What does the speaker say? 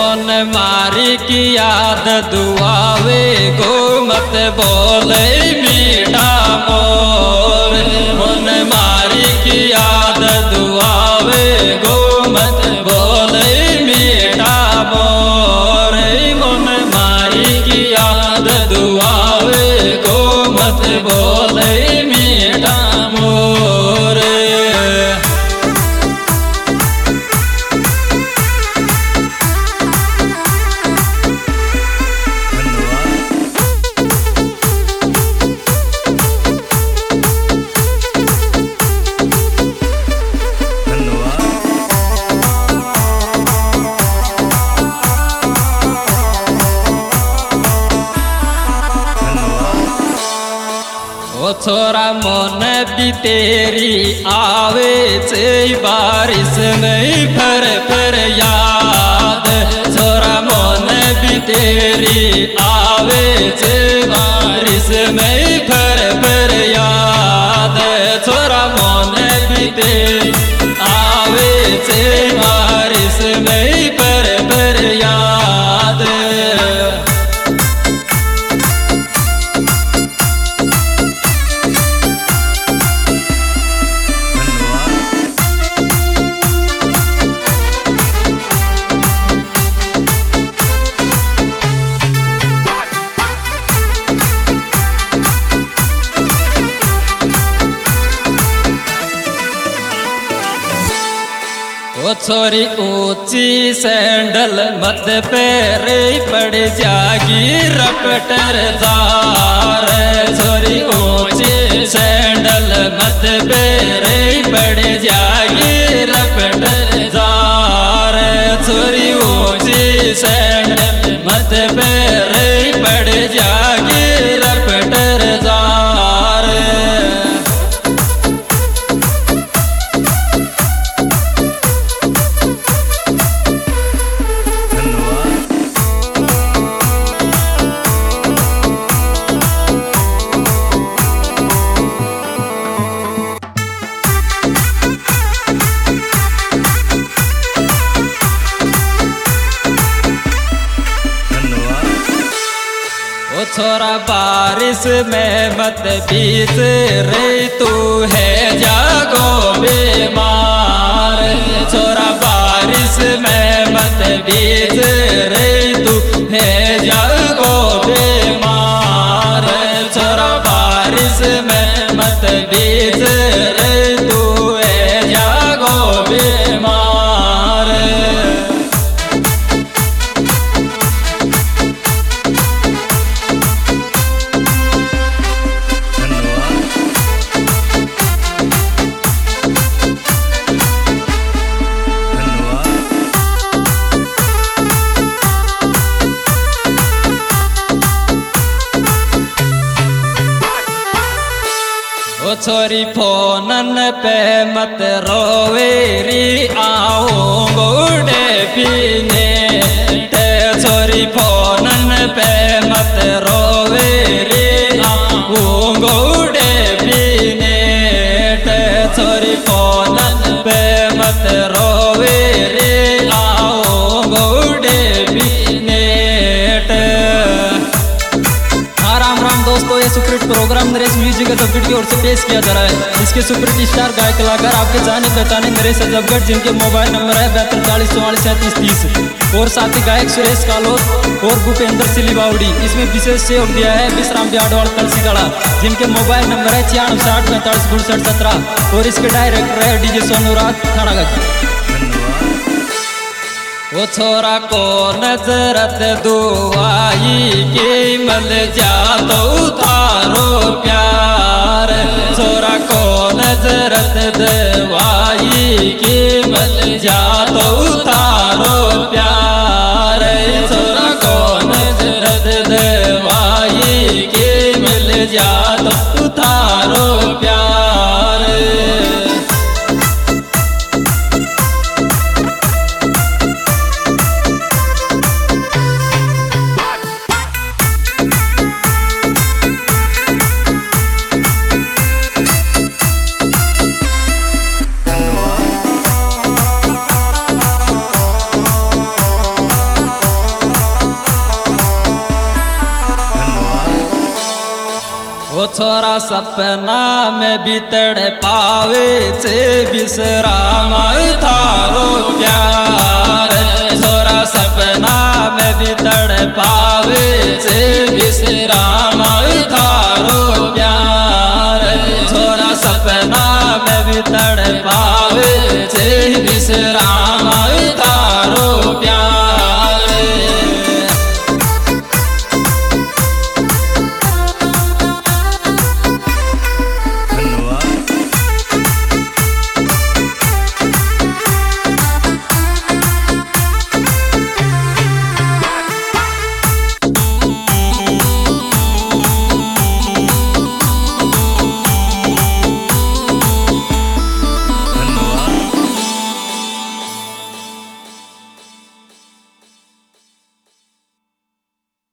मन मारी की याद दुआवे गो मत बोले मीठा मोर। मन मारी की याद दुआवे गो मत बोले मीठा मोर। मन मारी की याद दुआवे गो मत बोले मीठा मोर। ओ छोरा मन भी तेरी आवे से बारिश नहीं फिर याद। छोरा मन भी तेरी आवे से बारिश नहीं फिर याद। छोरा मन भी तेरी आवे से बारिश नहीं फिर याद। ओ छोरी ऊंची सैंडल मत पैरे पड़ जागी रपटर दार। छोरी ऊंची सैंडल मत पैरे पड़ जागी रपटर दार। छोरी ऊंची सैंडल मत पैरे पड़ जागी रपटर दार। ओ छोरा बारिश में मत बीत रे तू है जागो बीमार। छोरा बारिश में मत बीत रे तू है जागो बीमार। छोरा बारिश में मत बीत रे तू है जागो बीमार। ओ छोरी फोनन पे मत रोवे री आओ गोड़े पीने। छोरी फोनन पे मत रोवे री आओ गोड़े पीने। छोरी फोनन पे मत रोवे री आओ गोड़े पीने। राम राम दोस्तों, ये superhit program Naresh music Ajabgarh की ओर से पेश किया जा रहा है। इसके सुपरहिट स्टार गायक कलाकार आपके जाने पहचाने नरेश अजबगढ़, जिनके मोबाइल नंबर है 7240443730। और साथी गायक सुरेश कालोत और भूपेंद्र सिलीबावड़ी। इसमें विशेष सहयोग दिया है विश्राम बिहाड़वाल कलसीगढ़ा, जिनके मोबाइल नंबर है 9660454617। और इसके डायरेक्टर है डीजे सोनू राज थानागढ़। वो छोरा को नजरत दुआई के मल जा तो थारो प्यार। छोरा को नजरत दुआई के मल जा तो थारो प्यार। छोरा को नजरत दुआई के मिल जा तो थारो प्यार। वो छोरा सपना में बीतड़ पावे से विश्राम थारो प्यार, छोरा सपना में बीतड़ पावे से विश्राम